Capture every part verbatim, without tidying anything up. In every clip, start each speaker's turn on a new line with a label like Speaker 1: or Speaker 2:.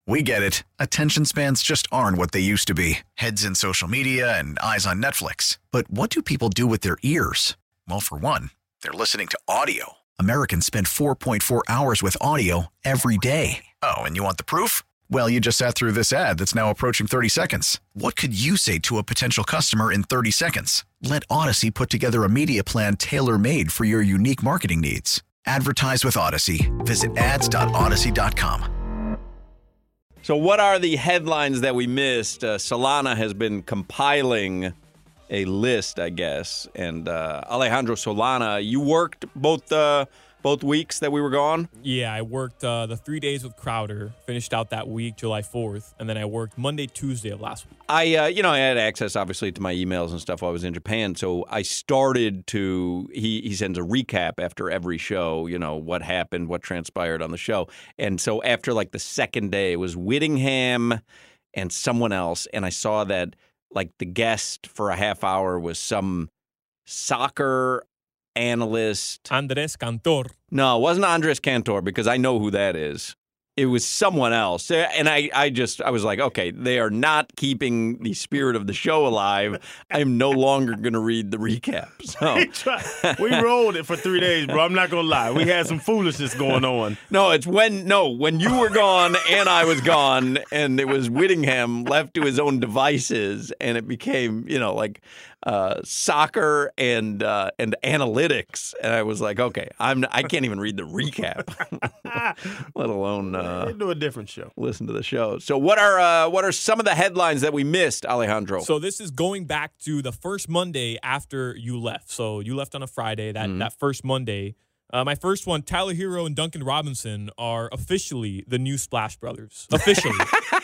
Speaker 1: We get it. Attention spans just aren't what they used to be. Heads in social media and eyes on Netflix. But what do people do with their ears? Well, for one, they're listening to audio. Americans spend four point four hours with audio every day. Oh, and you want the proof? Well, you just sat through this ad that's now approaching thirty seconds. What could you say to a potential customer in thirty seconds? Let Odyssey put together a media plan tailor-made for your unique marketing needs. Advertise with Odyssey. Visit ads dot odyssey dot com.
Speaker 2: So what are the headlines that we missed? Uh, Solana has been compiling a list, I guess. And uh, Alejandro Solana, you worked both uh, both weeks that we were gone?
Speaker 3: Yeah, I worked uh, the three days with Crowder, finished out that week, July fourth, and then I worked Monday, Tuesday of last week.
Speaker 2: I, uh, you know, I had access, obviously, to my emails and stuff while I was in Japan, so I started to, he, he sends a recap after every show, you know, what happened, what transpired on the show. And so after, like, the second day, it was Whittingham and someone else, and I saw that, like, the guest for a half hour was some soccer analyst.
Speaker 3: Andres Cantor.
Speaker 2: No, it wasn't Andres Cantor because I know who that is. It was someone else. And I, I just, I was like, okay, they are not keeping the spirit of the show alive. I'm no longer going to read the recap. So
Speaker 4: we rolled it for three days, bro. I'm not going to lie. We had some foolishness going on.
Speaker 2: No, it's when, no, when you were gone and I was gone and it was Whittingham left to his own devices and it became, you know, like uh, soccer and uh, and analytics. And I was like, okay, I'm, I can't even read the recap, let alone uh,
Speaker 4: they do a different show.
Speaker 2: Listen to the show. So what are uh, what are some of the headlines that we missed, Alejandro?
Speaker 3: So this is going back to the first Monday after you left. So you left on a Friday, that, mm-hmm. that first Monday. Uh, my first one, Tyler Hero and Duncan Robinson are officially the new Splash Brothers. Officially.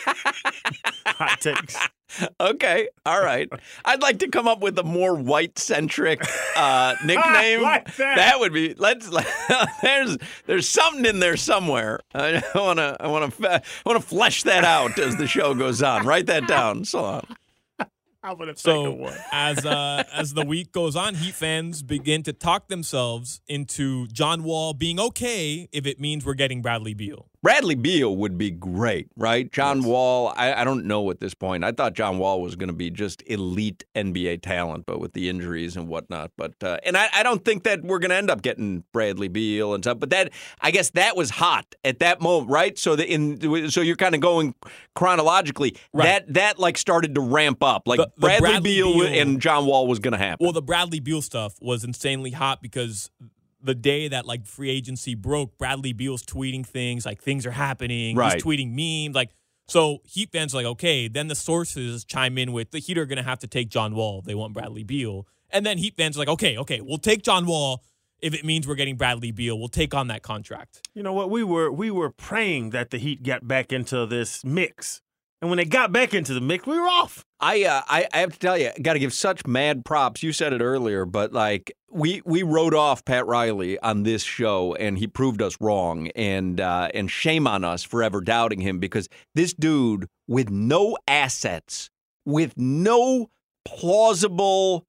Speaker 4: Hot takes.
Speaker 2: Okay, all right. I'd like to come up with a more white-centric uh, nickname.
Speaker 4: Like that.
Speaker 2: that would be. Let's. there's there's something in there somewhere. I want to I want to I want to flesh that out as the show goes on. Write that down. So on.
Speaker 4: I'm gonna
Speaker 3: so
Speaker 4: one.
Speaker 3: as uh, as the week goes on, Heat fans begin to talk themselves into John Wall being okay if it means we're getting Bradley Beal.
Speaker 2: Bradley Beal would be great, right? John yes. Wall, I, I don't know at this point. I thought John Wall was going to be just elite N B A talent, but with the injuries and whatnot. But uh, and I, I don't think that we're going to end up getting Bradley Beal and stuff. But that I guess that was hot at that moment, right? So the in so you're kind of going chronologically. Right. That that like started to ramp up. Like the, the Bradley, Bradley Beal, Beal and John Wall was going to happen.
Speaker 3: Well, the Bradley Beal stuff was insanely hot because the day that like free agency broke, Bradley Beal's tweeting things like things are happening.
Speaker 2: Right.
Speaker 3: He's tweeting memes. Like, so Heat fans are like, okay, then the sources chime in with the Heat are going to have to take John Wall if they want Bradley Beal. And then Heat fans are like, okay, okay, we'll take John Wall if it means we're getting Bradley Beal. We'll take on that contract.
Speaker 4: You know what? We were we were praying that the Heat got back into this mix. And when they got back into the mix, we were off.
Speaker 2: I uh, I, I have to tell you, got to give such mad props. You said it earlier, but like we we wrote off Pat Riley on this show, and he proved us wrong. And uh, and shame on us for ever doubting him because this dude with no assets, with no plausible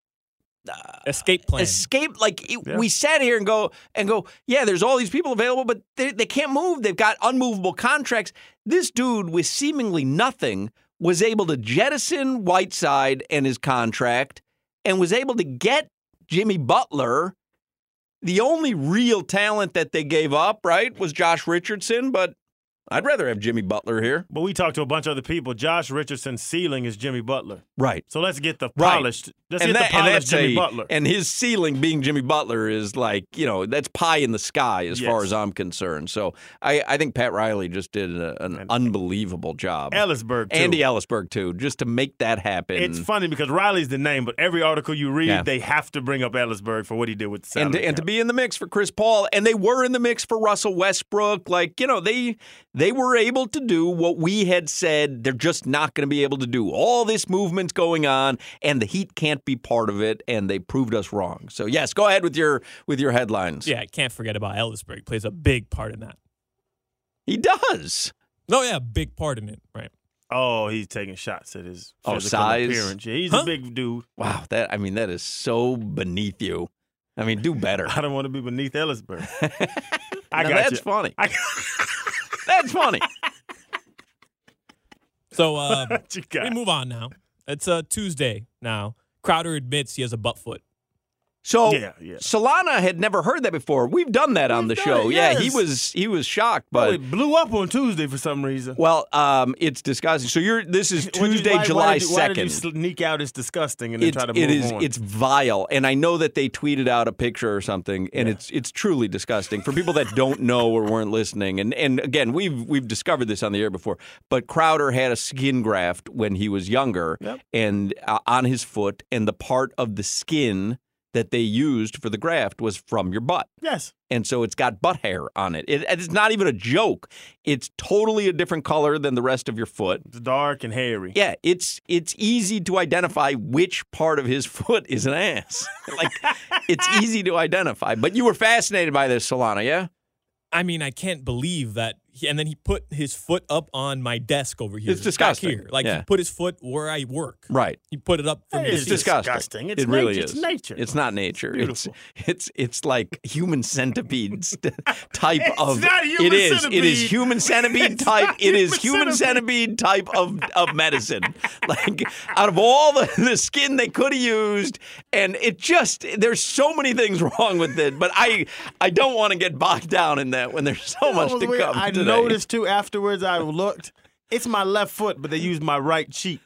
Speaker 3: uh, escape plan,
Speaker 2: escape like it,
Speaker 4: yeah.
Speaker 2: we sat here and go and go, yeah, there's all these people available, but they they can't move. They've got unmovable contracts. This dude with seemingly nothing was able to jettison Whiteside and his contract and was able to get Jimmy Butler. The only real talent that they gave up, right, was Josh Richardson, but I'd rather have Jimmy Butler here.
Speaker 4: But we talked to a bunch of other people. Josh Richardson's ceiling is Jimmy Butler.
Speaker 2: Right.
Speaker 4: So let's get the
Speaker 2: right.
Speaker 4: polished. Let's
Speaker 2: and
Speaker 4: get
Speaker 2: that,
Speaker 4: the polished
Speaker 2: and
Speaker 4: Jimmy
Speaker 2: a,
Speaker 4: Butler.
Speaker 2: And his ceiling being Jimmy Butler is like, you know, that's pie in the sky as
Speaker 4: yes.
Speaker 2: far as I'm concerned. So I, I think Pat Riley just did a, an and unbelievable job.
Speaker 4: Ellisberg, too.
Speaker 2: Andy Ellisberg, too, just to make that happen.
Speaker 4: It's funny because Riley's the name, but every article you read,
Speaker 2: yeah.
Speaker 4: they have to bring up Ellisberg for what he did with the salary
Speaker 2: and to,
Speaker 4: cap.
Speaker 2: and to be in the mix for Chris Paul. And they were in the mix for Russell Westbrook. Like, you know, they they were able to do what we had said they're just not going to be able to do. All this movement's going on, and the Heat can't be part of it, and they proved us wrong. So, yes, go ahead with your with your headlines.
Speaker 3: Yeah, I can't forget about Ellisberg. Plays a big part in that.
Speaker 2: He does.
Speaker 3: No, yeah, big part in it, right.
Speaker 4: Oh, he's taking shots at his
Speaker 2: oh,
Speaker 4: physical
Speaker 2: size?
Speaker 4: appearance. Yeah, he's
Speaker 3: huh?
Speaker 4: a big dude.
Speaker 2: Wow, that I mean, that is so beneath you. I mean, do better.
Speaker 4: I don't want to be beneath Ellisberg. I
Speaker 2: now,
Speaker 4: got
Speaker 2: that's
Speaker 4: you.
Speaker 2: funny.
Speaker 4: I...
Speaker 2: That's funny.
Speaker 3: So um,
Speaker 4: What you got?
Speaker 3: we move on now. It's a Tuesday now. Crowder admits he has a butt foot.
Speaker 2: So
Speaker 4: Yeah, yeah.
Speaker 2: Solana had never heard that before. We've done that on
Speaker 4: We've
Speaker 2: the
Speaker 4: done
Speaker 2: show.
Speaker 4: it,
Speaker 2: Yeah, he
Speaker 4: yes.
Speaker 2: was he was shocked,
Speaker 4: Oh,
Speaker 2: but
Speaker 4: it blew up on Tuesday for some reason.
Speaker 2: well, um, it's disgusting. So you're this is
Speaker 4: What'd you-
Speaker 2: Tuesday,
Speaker 4: why- why
Speaker 2: July
Speaker 4: did you- Why did you
Speaker 2: second.
Speaker 4: sneak out it's disgusting and then
Speaker 2: It's,
Speaker 4: try to move
Speaker 2: it is
Speaker 4: on?
Speaker 2: it's vile, and I know that they tweeted out a picture or something, and
Speaker 4: Yeah.
Speaker 2: it's it's truly disgusting for people that don't know or weren't listening. And and again, we've we've discovered this on the air before, but Crowder had a skin graft when he was younger,
Speaker 4: Yep.
Speaker 2: and uh, on his foot, and the part of the skin that they used for the graft was from your butt.
Speaker 4: Yes.
Speaker 2: And so it's got butt hair on it. it. It's not even a joke. It's totally a different color than the rest of your foot.
Speaker 4: It's dark and hairy.
Speaker 2: Yeah, it's it's easy to identify which part of his foot is an ass. Like, it's easy to identify. But you were fascinated by this, Solana, yeah?
Speaker 3: I mean, I can't believe that. He, and then he put his foot up on my desk over here.
Speaker 2: It's disgusting.
Speaker 3: Back here. Like,
Speaker 2: Yeah.
Speaker 3: he put his foot where I work.
Speaker 2: Right.
Speaker 3: He put it up for me to
Speaker 4: It's
Speaker 3: see.
Speaker 2: disgusting.
Speaker 4: disgusting. It's
Speaker 2: it really
Speaker 4: nature.
Speaker 2: is.
Speaker 4: It's nature.
Speaker 2: It's not nature.
Speaker 4: Beautiful.
Speaker 2: It's it's it's like human centipede st- type
Speaker 4: It's
Speaker 2: of.
Speaker 4: not human
Speaker 2: it is. It
Speaker 4: centipede.
Speaker 2: is human centipede
Speaker 4: It's
Speaker 2: type.
Speaker 4: not
Speaker 2: It is
Speaker 4: human
Speaker 2: human
Speaker 4: centipede.
Speaker 2: centipede type of of medicine. Like, out of all the, the skin they could have used, and it just there's so many things wrong with it. But I I don't want to get bogged down in that when there's so much
Speaker 4: That was
Speaker 2: to
Speaker 4: weird.
Speaker 2: come.
Speaker 4: I
Speaker 2: today.
Speaker 4: noticed too afterwards. I looked. It's my left foot, but they used my right cheek.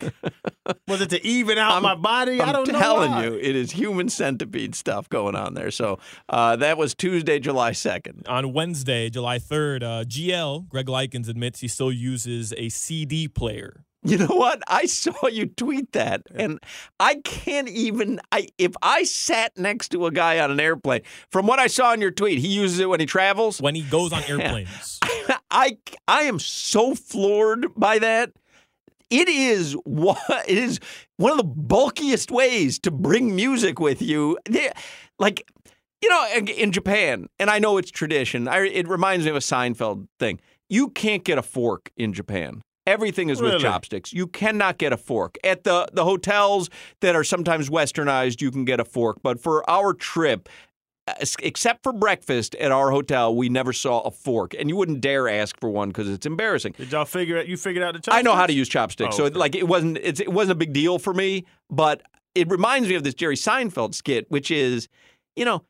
Speaker 4: Was it to even out
Speaker 2: I'm-
Speaker 4: my body?
Speaker 2: I'm
Speaker 4: I don't know.
Speaker 2: telling
Speaker 4: why.
Speaker 2: you, it is human centipede stuff going on there. So uh, that was Tuesday, July second.
Speaker 3: On Wednesday, July third, uh, G L, Greg Likens, admits he still uses a C D player.
Speaker 2: You know what? I saw you tweet that, and I can't even. I if I sat next to a guy on an airplane, from what I saw in your tweet, he uses it when he travels.
Speaker 3: When he goes on airplanes.
Speaker 2: I I am so floored by that. It is what it is one of the bulkiest ways to bring music with you. They- Like, you know, in Japan, and I know it's tradition. I, it reminds me of a Seinfeld thing. You can't get a fork in Japan. Everything is with
Speaker 4: Really?
Speaker 2: chopsticks. You cannot get a fork. At the, the hotels that are sometimes westernized, you can get a fork. But for our trip, except for breakfast at our hotel, we never saw a fork. And you wouldn't dare ask for one because it's embarrassing.
Speaker 4: Did y'all figure out? You figured out the chopsticks?
Speaker 2: I know how to use chopsticks,
Speaker 4: Oh,
Speaker 2: so
Speaker 4: okay.
Speaker 2: like it wasn't it's, it wasn't a big deal for me. But it reminds me of this Jerry Seinfeld skit, which is, you know,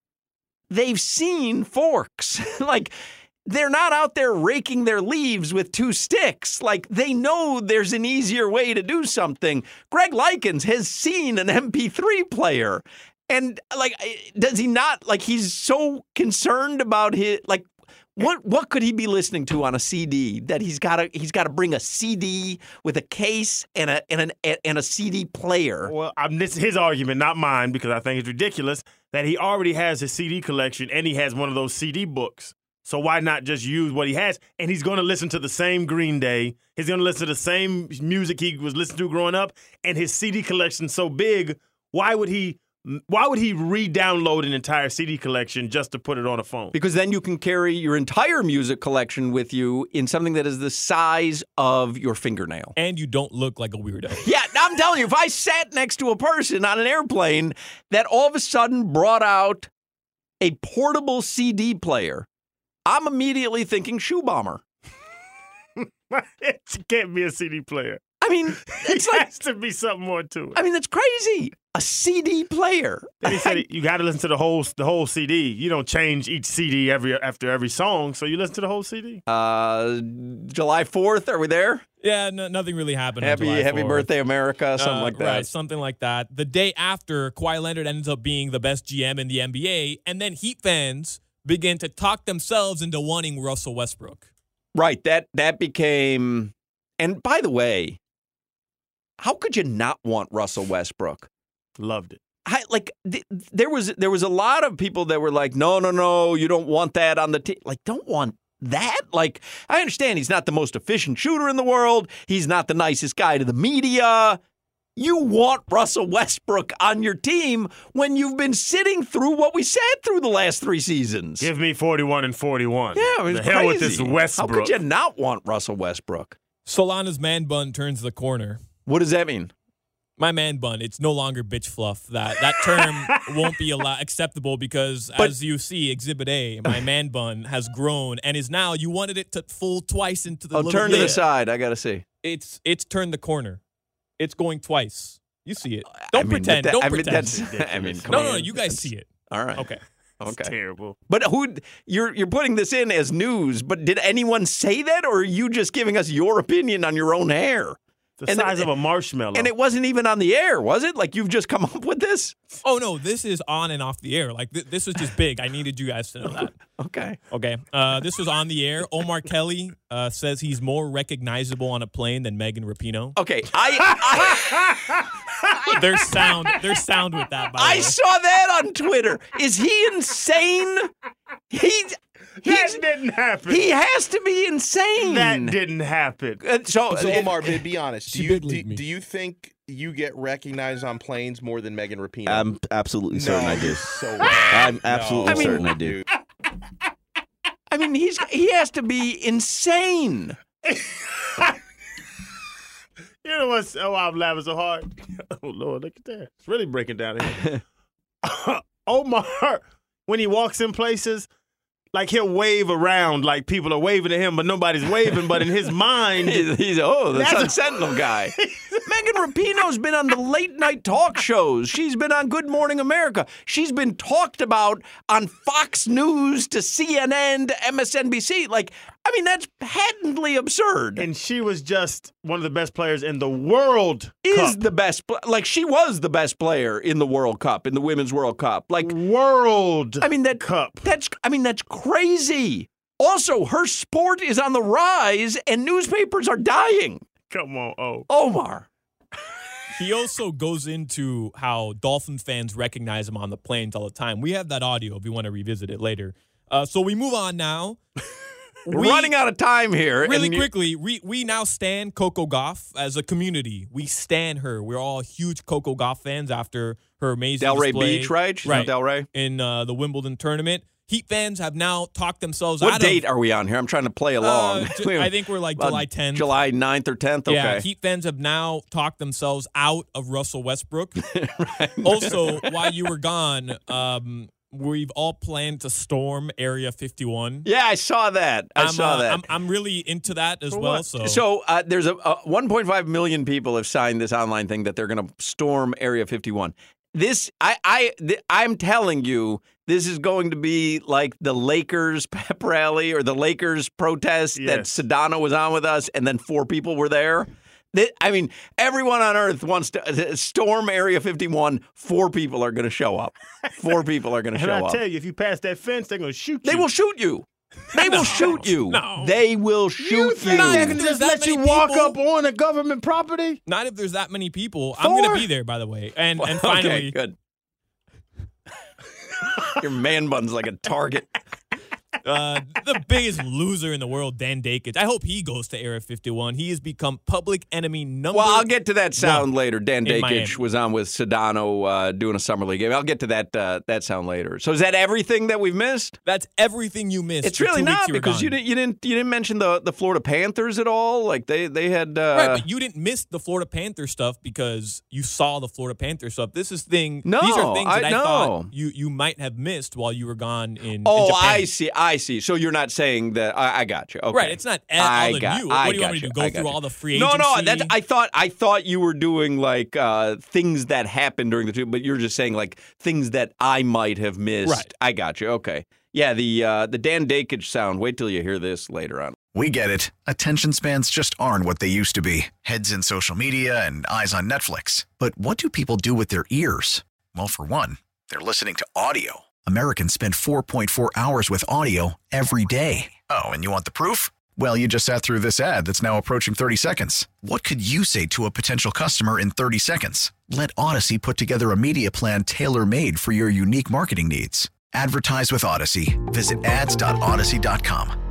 Speaker 2: they've seen forks. Like, they're not out there raking their leaves with two sticks. Like, they know there's an easier way to do something. Greg Likens has seen an M P three player. And, like, does he not, like, he's so concerned about his, like, what what could he be listening to on a C D that he's got to he's got to bring a C D with a case and a and an and a C D player?
Speaker 4: Well, I'm, this is his argument, not mine, because I think it's ridiculous that he already has his C D collection and he has one of those C D books. So why not just use what he has? And he's going to listen to the same Green Day. He's going to listen to the same music he was listening to growing up. And his C D collection's so big, why would he? Why would he re-download an entire C D collection just to put it on a phone?
Speaker 2: Because then you can carry your entire music collection with you in something that is the size of your fingernail.
Speaker 3: And you don't look like a weirdo.
Speaker 2: Yeah, I'm telling you, if I sat next to a person on an airplane that all of a sudden brought out a portable C D player, I'm immediately thinking shoe bomber.
Speaker 4: It can't be a C D player.
Speaker 2: I mean, it's
Speaker 4: It
Speaker 2: like,
Speaker 4: has to be something more to it.
Speaker 2: I mean, that's crazy. A C D player.
Speaker 4: Then he said you got to listen to the whole the whole C D. You don't change each C D every after every song, so you listen to the whole C D.
Speaker 2: Uh, July fourth, are we there?
Speaker 3: Yeah, no, nothing really happened. on
Speaker 2: Happy
Speaker 3: July
Speaker 2: Happy
Speaker 3: fourth.
Speaker 2: birthday, America, something
Speaker 3: Uh,
Speaker 2: like that.
Speaker 3: Right, something like that. The day after, Kawhi Leonard ends up being the best G M in the N B A, and then Heat fans begin to talk themselves into wanting Russell Westbrook.
Speaker 2: Right. That that became. And by the way, how could you not want Russell Westbrook?
Speaker 4: Loved it.
Speaker 2: I, like th- there was there was a lot of people that were like, no, no, no, you don't want that on the team. Like, don't want that. Like, I understand he's not the most efficient shooter in the world. He's not the nicest guy to the media. You want Russell Westbrook on your team when you've been sitting through what we sat through the last three seasons.
Speaker 4: Give me forty-one and forty-one.
Speaker 2: Yeah, it was
Speaker 4: the
Speaker 2: crazy.
Speaker 4: hell with this Westbrook.
Speaker 2: How could you not want Russell Westbrook?
Speaker 3: Solana's man bun turns the corner.
Speaker 2: What does that mean?
Speaker 3: My man bun, it's no longer bitch fluff. That that term won't be allow- acceptable because,
Speaker 2: But-
Speaker 3: as you see, Exhibit A, my man bun has grown and is now, you wanted it to fold twice into the
Speaker 2: Oh,
Speaker 3: little
Speaker 2: turn to
Speaker 3: bit.
Speaker 2: the side. I got to see.
Speaker 3: it's it's turned the corner. It's going twice. You see it. Don't
Speaker 2: I mean,
Speaker 3: pretend.
Speaker 2: that,
Speaker 3: Don't
Speaker 2: I mean,
Speaker 3: pretend.
Speaker 2: that's, I mean, come
Speaker 3: no,
Speaker 2: on.
Speaker 3: no, no. You guys
Speaker 2: That's-
Speaker 3: see it.
Speaker 2: All right.
Speaker 3: Okay.
Speaker 4: It's
Speaker 2: Okay.
Speaker 4: terrible.
Speaker 2: But who you're you're putting this in as news? But did anyone say that, or are you just giving us your opinion on your own hair?
Speaker 4: The
Speaker 2: And
Speaker 4: size
Speaker 2: it-
Speaker 4: of a marshmallow.
Speaker 2: And it wasn't even on the air, was it? Like you've just come up with this?
Speaker 3: Oh no, this is on and off the air. Like th- this was just big. I needed you guys to know that.
Speaker 2: Okay.
Speaker 3: Okay. Uh, this was on the air. Omar Kelly uh, says he's more recognizable on a plane than Megan Rapinoe.
Speaker 2: Okay. I I,
Speaker 3: There's sound. There's sound with that. By the
Speaker 2: I
Speaker 3: way.
Speaker 2: saw that on Twitter. Is he insane? He's
Speaker 4: that
Speaker 2: he's
Speaker 4: didn't happen.
Speaker 2: he has to be insane.
Speaker 4: that didn't happen.
Speaker 2: Uh, so
Speaker 5: So
Speaker 2: uh,
Speaker 5: Omar, be, be honest. Do
Speaker 6: She
Speaker 5: you
Speaker 6: big
Speaker 5: do,
Speaker 6: leagued me.
Speaker 5: do you think you get recognized on planes more than Megan Rapinoe?
Speaker 7: I'm absolutely certain
Speaker 5: no,
Speaker 7: I do.
Speaker 5: you're So wrong.
Speaker 7: I'm absolutely
Speaker 5: No,
Speaker 7: certain I do.
Speaker 5: dude.
Speaker 2: I mean, he's he has to be insane.
Speaker 4: You know what's? Oh, I'm laughing so hard. Oh Lord, look at that! It's really breaking down here. Omar, when he walks in places, like he'll wave around, like people are waving at him, but nobody's waving. But in his mind,
Speaker 2: He's, he's oh, the
Speaker 4: That's
Speaker 2: Sun
Speaker 4: a-
Speaker 2: Sentinel guy. Megan Rapinoe's been on the late night talk shows. She's been on Good Morning America. She's been talked about on Fox News to C N N to M S N B C. Like, I mean, that's patently absurd.
Speaker 4: and she was just one of the best players in the world.
Speaker 2: Is
Speaker 4: Cup.
Speaker 2: the best, pl- like she was the best player in the World Cup, in the Women's World Cup. Like,
Speaker 4: World
Speaker 2: I mean that
Speaker 4: Cup.
Speaker 2: That's I mean that's crazy. Also, her sport is on the rise, and newspapers are dying.
Speaker 4: Come on, oh.
Speaker 2: Omar.
Speaker 3: He also goes into how Dolphin fans recognize him on the planes all the time. We have that audio if you want to revisit it later. Uh, so we move on now.
Speaker 2: We're
Speaker 3: We-
Speaker 2: running out of time here.
Speaker 3: Really
Speaker 2: and you-
Speaker 3: quickly, we, we now stand Coco Gauff as a community. We stand her. We're all huge Coco Gauff fans after her amazing
Speaker 2: Delray
Speaker 3: display
Speaker 2: Beach, right? She's
Speaker 3: right.
Speaker 2: on Delray.
Speaker 3: in uh, the Wimbledon tournament. Heat fans have now talked themselves
Speaker 2: What
Speaker 3: out
Speaker 2: date
Speaker 3: of.
Speaker 2: are we on here? I'm trying to play along.
Speaker 3: Uh, ju- I think we're like
Speaker 2: Uh,
Speaker 3: July tenth.
Speaker 2: July ninth or tenth? Okay.
Speaker 3: Yeah, Heat fans have now talked themselves out of Russell Westbrook. Also, while you were gone, um, we've all planned to storm Area fifty-one.
Speaker 2: Yeah, I saw that. I
Speaker 3: I'm,
Speaker 2: saw
Speaker 3: uh,
Speaker 2: that.
Speaker 3: I'm, I'm really into that as
Speaker 4: For
Speaker 3: well.
Speaker 4: what?
Speaker 3: So,
Speaker 2: So uh, there's a, a one point five million people have signed this online thing that they're going to storm Area fifty-one. This, I, I, th- I'm telling you, this is going to be like the Lakers pep rally or the Lakers protest that
Speaker 4: Yes.
Speaker 2: Sedano was on with us, and then four people were there. Th- I mean, everyone on earth wants to uh, storm Area fifty-one. Four people are going to show up. Four people are going to
Speaker 4: And
Speaker 2: show
Speaker 4: I
Speaker 2: up.
Speaker 4: tell you, if you pass that fence, they're gonna shoot
Speaker 2: They
Speaker 4: you.
Speaker 2: will shoot you. They will shoot you.
Speaker 3: No.
Speaker 2: They will shoot you.
Speaker 4: think
Speaker 3: Not
Speaker 4: they
Speaker 3: if
Speaker 4: can
Speaker 3: there's
Speaker 4: just
Speaker 3: that
Speaker 4: let you
Speaker 3: many
Speaker 4: walk
Speaker 3: people.
Speaker 4: up on a government property?
Speaker 3: not if there's that many people. I'm going
Speaker 4: Four?
Speaker 3: to be there, by the way. And and
Speaker 2: Okay,
Speaker 3: finally,
Speaker 2: good. Your man bun's like a target.
Speaker 3: uh, the biggest loser in the world, Dan Dakich. I hope he goes to Area fifty-one. He has become public enemy number.
Speaker 2: Well, I'll get to that sound
Speaker 3: one
Speaker 2: later. Dan
Speaker 3: in Miami.
Speaker 2: Dakich was on with Sedano uh, doing a summer league game. I'll get to that uh, that sound later. So is that everything that we've missed?
Speaker 3: That's everything you missed.
Speaker 2: It's
Speaker 3: for
Speaker 2: really
Speaker 3: two weeks
Speaker 2: not
Speaker 3: you were
Speaker 2: because
Speaker 3: gone.
Speaker 2: you didn't you didn't you didn't mention the, the Florida Panthers at all. Like they they had uh,
Speaker 3: Right, but you didn't miss the Florida Panther stuff because you saw the Florida Panther stuff. This is thing.
Speaker 2: No,
Speaker 3: these are things that
Speaker 2: I
Speaker 3: I,
Speaker 2: know.
Speaker 3: thought you you might have missed while you were gone in. in
Speaker 2: Oh,
Speaker 3: Japan.
Speaker 2: I see. I see. So you're not saying that. I, I got you. Okay.
Speaker 3: Right, it's not all
Speaker 2: I
Speaker 3: of
Speaker 2: got-
Speaker 3: you. What
Speaker 2: I
Speaker 3: do you want me
Speaker 2: got
Speaker 3: to do?
Speaker 2: you.
Speaker 3: Go
Speaker 2: I got
Speaker 3: through
Speaker 2: you.
Speaker 3: all the free
Speaker 2: No,
Speaker 3: agency?
Speaker 2: no. That's. I thought. I thought you were doing like uh, things that happened during the two, but you're just saying like things that I might have missed.
Speaker 3: Right.
Speaker 2: I got you. Okay. Yeah. The uh, the Dan Dakich sound. Wait till you hear this later on.
Speaker 1: We get it. Attention spans just aren't what they used to be. Heads in social media and eyes on Netflix. But what do people do with their ears? Well, for one, they're listening to audio. Americans spend four point four hours with audio every day. Oh, and you want the proof? Well, you just sat through this ad that's now approaching thirty seconds. What could you say to a potential customer in thirty seconds? Let Odyssey put together a media plan tailor-made for your unique marketing needs. Advertise with Odyssey. Visit ads dot odyssey dot com.